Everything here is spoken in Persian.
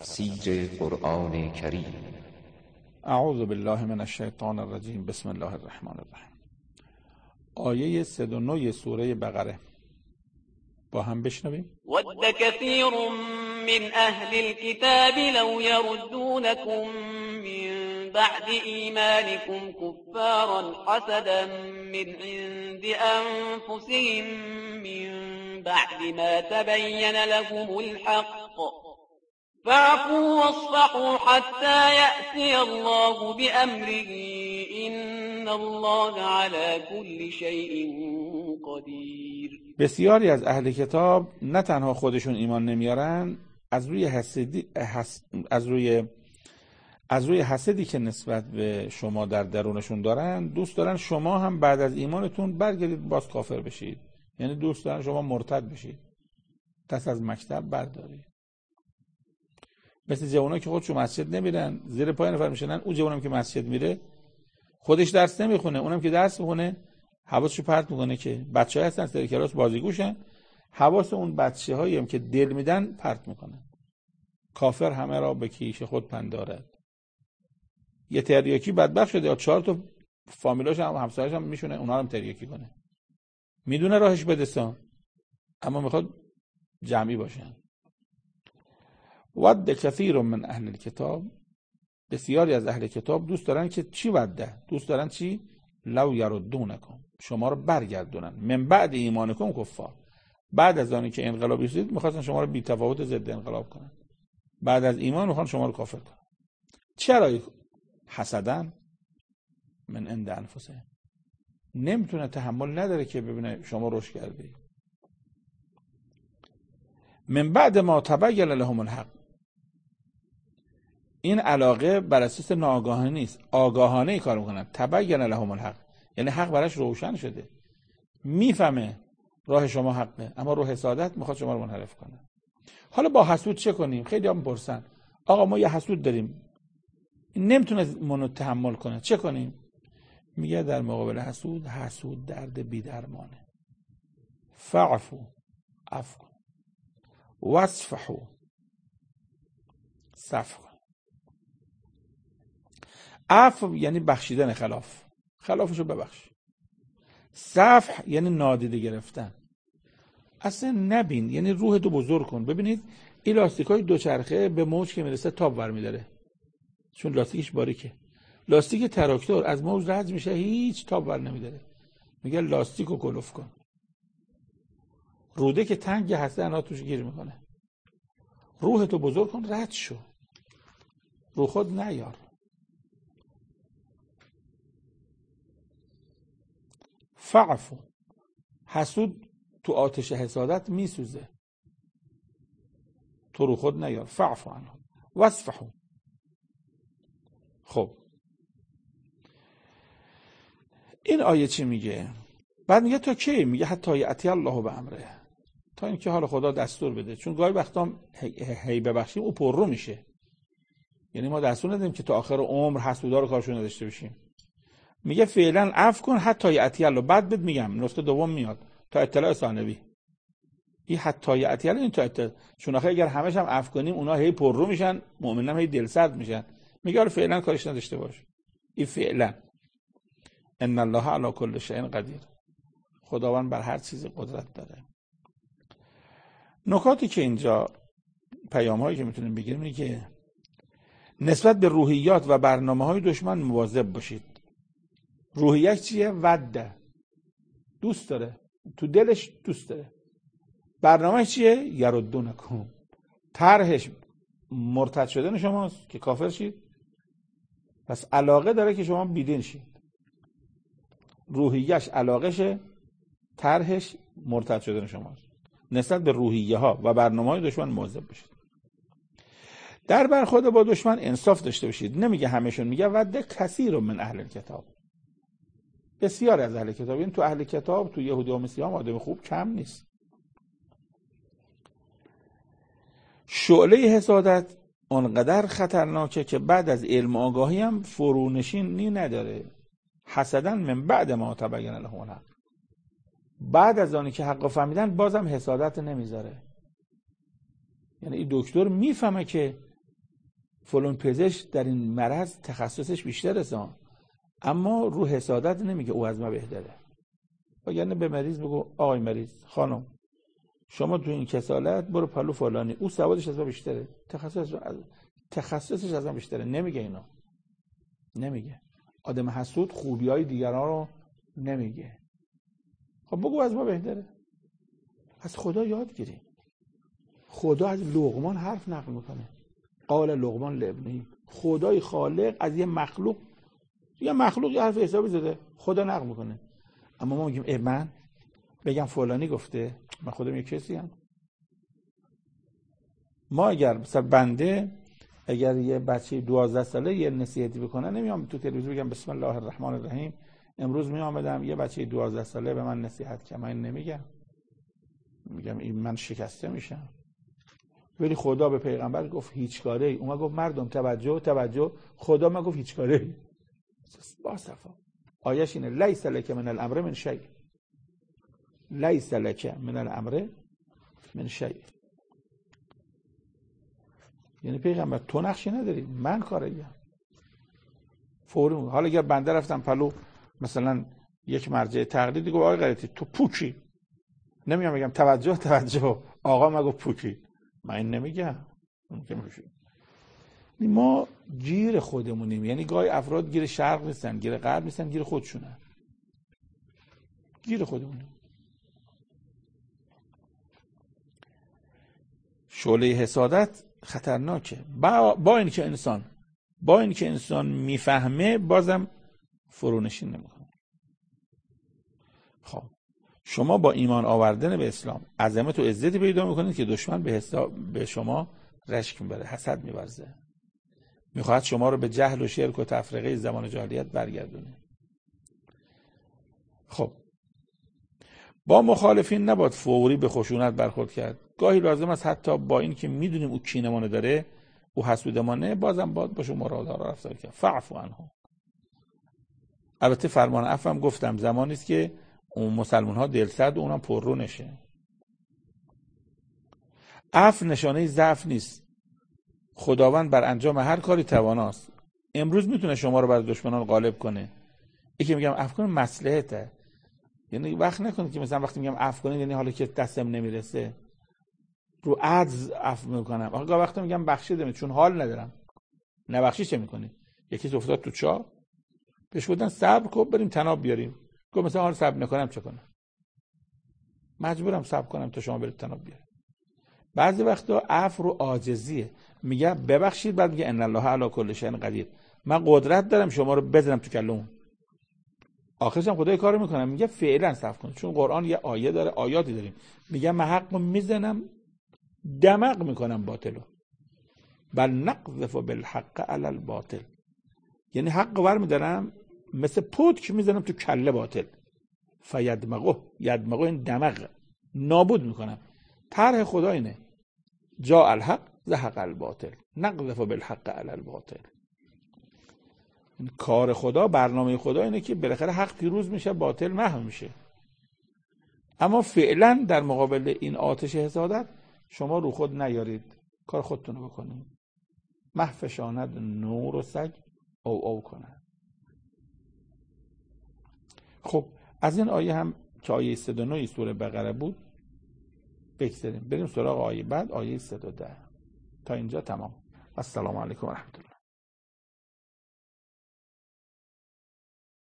تفسیر قرآن کریم. اعوذ بالله من الشیطان الرجیم. بسم الله الرحمن الرحیم. آیه 39 سوره بقره با هم بشنویم. ود كثير من أهل الكتاب لو يردونكم من بعد إيمانكم كفارا حسدا من عند أنفسهم من بعد ما تبين لهم الحق فاعفوا واصفحوا حتى يأتي الله بأمره إن الله على كل شيء قدير. بسیاری از اهل کتاب نه تنها خودشون ایمان نمیارن، از روی حسدی که نسبت به شما در درونشون دارن دوست دارن شما هم بعد از ایمانتون برگردید باز کافر بشید. یعنی دوست دارن شما مرتد بشید، دست از مکتب بردارید. مثل جوانایی که خودشون مسجد نمیرن، زیر پای نفر میشنن. اون جوانم که مسجد میره خودش درس نمیخونه، اونم که درس میخونه حواسشو پرت میکنه که بچه‌ها هستن سر کلاس بازیگوشن، حواس اون بچه‌هایی هم که دل میدن پرت میکنن. کافر همه را به کیش خود پندارد. یه تریاکی بدبخت شده یا 4 تا فامیلاش هم همسایه‌اش هم میشونه اونها هم تریاکی کنه. میدونه راهش بدسان اما میخواد جمعی باشن. ود کثیر من اهل الکتاب، بسیاری از اهل کتاب دوست دارن که چی وده؟ دوست دارن چی؟ لو یردونکم، شما رو برگردونن. من بعد ایمانکم کفار، بعد از آنی که انقلابی شدید میخواستن شما رو بی تفاوت ضد انقلاب کنن. بعد از ایمان میخوان شما رو کافر کنن. چرا؟ حسدن من عند انفسهم، نمیتونه، تحمل نداره که ببینه شما رشد کردی. من بعد ما تبین لهم الحق، این علاقه بر اساس ناآگاهانه نیست، آگاهانه ای کار میکنن. تبین لهم الحق یعنی حق براش روشن شده، میفهمه راه شما حقه اما رو حسادت میخواد شما رو منحرف کنه. حالا با حسود چه کنیم؟ خیلی هم میپرسن آقا ما یه حسود داریم نمیتونه منو تحمل کنه، چه کنیم؟ میگه در مقابل حسود درد بی درمانه. فعفو، عفو کن. واصفحو، صفح کن. عفو یعنی بخشیدن خلافشو ببخش. صفح یعنی نادیده گرفتن، اصلا نبین، یعنی روحتو بزرگ کن. ببینید این لاستیکای دوچرخه به موج که میرسه تاب برمیداره چون لاستیکش باریکه. لاستیک تراکتور از موج رد میشه هیچ تاب بر نمیداره. میگه لاستیکو کلوف کن. روده که تنگ هسته انا توش گیر میکنه. روحتو بزرگ کن، رد شو، رو خود نیار. فعفو، حسود تو آتش حسادت میسوزه، تو رو خود نیار. فعفو عنهم واصفحوا. خب این آیه چی میگه؟ بعد میگه تا کی؟ میگه حتی یأتی الله به امره، تا اینکه حالا خدا دستور بده. چون گاهی وقتا هی ببخشیم او پررو میشه. یعنی ما دستور ندیم که تا آخر عمر حسودا رو کارشون نداشته باشیم. میگه فعلا عفو کن حتی یأتی الله. بعد بهت میگم نسخه دوم میاد تا اطلاع ثانوی. این حتی یأتی الله این تا اطلاع، چون آخه اگر همش هم عفو کنیم اونا هی پررو میشن، مؤمنان هی دلسرد میشن. میگه حالا فعلا کارش نداشته باش. این فعلا. ان الله علی کل شیء قدیر، خداوند بر هر چیزی قدرت داره. نکاتی که اینجا پیام‌هایی که میتونیم بگیریم اینه که نسبت به روحیات و برنامه‌های دشمن مواظب باشید. روحیه چیه؟ وده، دوست داره، تو دلش دوست داره. برنامه چیه؟ یردونکم، طرحش مرتد شدن شماست که کافر شید. پس علاقه داره که شما بیدین شید. روحیه‌اش علاقشه، طرحش مرتد شدن شماست. نسبت به روحیه ها و برنامه‌های دشمن مواظب باشید. در برخورد با دشمن انصاف داشته باشید. نمیگه همشون، میگه ود کثیر من اهل الکتاب، بسیار از اهل کتاب. این تو اهل کتاب تو یهودی و مسیحیان آدم خوب کم نیست. شعله حسادت اونقدر خطرناکه که بعد از علم آگاهی هم فرونشینی نداره. حسدن من بعد ما تبین لهم الحق، بعد از آنی که حق فهمیدن بازم حسادت نمیذاره. یعنی این دکتر میفهمه که فلان پزشک در این مرض تخصصش بیشتره، اما رو حسادت نمیگه او از ما بهتره. وگرنه به مریض بگو آقای مریض، خانم شما تو این کسالت برو پلو فلانی، او سوادش از ما بیشتره، تخصصش از ما بیشتره. نمیگه اینا، نمیگه. آدم حسود خوبیای دیگران رو نمیگه. خب بگو از ما بهتره. از خدا یاد گیریم. خدا از لقمان حرف نقل میکنه. قال لقمان لابنه، خدای خالق از یه مخلوق یه حرف حسابی زده، خدا نقل میکنه. اما ما میگیم من بگم فلانی گفته، من خودم یک کسی هم. ما اگر مثلا بنده اگر یه بچه 12 ساله یه نصیحتی بکنه، نمیام تو تلویزیون بگم بسم الله الرحمن الرحیم امروز میامدم یه بچه 12 ساله به من نصیحت کرد، من نمیگم، میگم این من شکسته میشم. ولی خدا به پیغمبر گفت هیچ کاره ای، اومد گفت مردم توجه، خدا ما گفت هیچ کاره ای. با صفا آیش اینه لیس لک من الامر من شیء، لیس لک من الامر من شیء. یعنی پیغمبر تو نقشی نداری، من کاریم. فوری حالا اگر بنده رفتم پلو مثلا یک مرجع تقلیدی گفت آقای غلطی تو پوکی، نمیام بگم توجه آقا ما گفت پوکی، من این نمیگم. ما گیر خودمونیم. یعنی گاهی افراد گیر شرق نیستن، گیر غرب نیستن، گیر خودشونن. گیر خودمونیم. شعله حسادت خطرناکه. با اینکه انسان میفهمه بازم فرونشین نمیکنه. خب شما با ایمان آوردن به اسلام عظمت و عزتی پیدا میکنید که دشمن به شما رشک میبره، حسد میورزه، میخواهد شما رو به جهل و شرک و تفرقه زمان جاهلیت برگردونه. خب با مخالفین نباید فوری به خشونت برخورد کرد. گاهی لازم است حتی با این که میدونیم او کینمانه داره، او حسودمانه، بازم باید با شما رادار رفتار کرد. فعفو عنه. البته فرمان عفو هم گفتم زمانی است که اون مسلمان ها دلسرد و اونم پررو نشه. عفو نشانه ضعف نیست. خداوند بر انجام هر کاری تواناست. امروز میتونه شما رو بر دشمنان غالب کنه. یکی میگم عفو کن مصلحته. یعنی وقت نکنید که مثلا وقتی میگم عفو کنید یعنی حالا که دستم نمیرسه رو عجز عفو میکنم. آخه وقتی میگم بخشید چون حال ندارم، نبخشی چه میکنی؟ یکی افتاد تو چاه، بهش گفتن صبر کن بریم تناب بیاریم، گفت مثلا حال صبر نکنم چه کنم؟ مجبورم صبر کنم تا شما برید تناب بیارید. بعضی وقتا عفو رو عاجزیه. میگه ببخشید، بعد میگه ان الله علی کل شیء قدیر، من قدرت دارم شما رو بزنم تو کله‌مون. آخرش هم خدای کارو میکنم، میگه فعلا صبر کن، چون قرآن یه آیه داره، آیاتی داریم، میگه من حقو میزنم دمق میکنم باطلو، بل نقذف بالحق علی الباطل، یعنی حق ور میدارم مثل پتک میزنم تو کله باطل. فیدمغه، یدمغه این دمغ، نابود میکنم. طرح خدا اینه جاء الحق زهق الباطل نقذف بالحق علی الباطل. این کار خدا، برنامه خدا اینه که بالاخره حق پیروز میشه، باطل محو میشه. اما فعلا در مقابل این آتش حسادت شما رو خود نیارید، کار خودتون رو بکنید. محفشاند نور و سگ او کنند. خب از این آیه هم که آیه 109 سوره بقره بود بگذاریم، بریم سراغ آیه بعد، آیه 110. تا اینجا تمام. السلام علیکم و رحمت الله.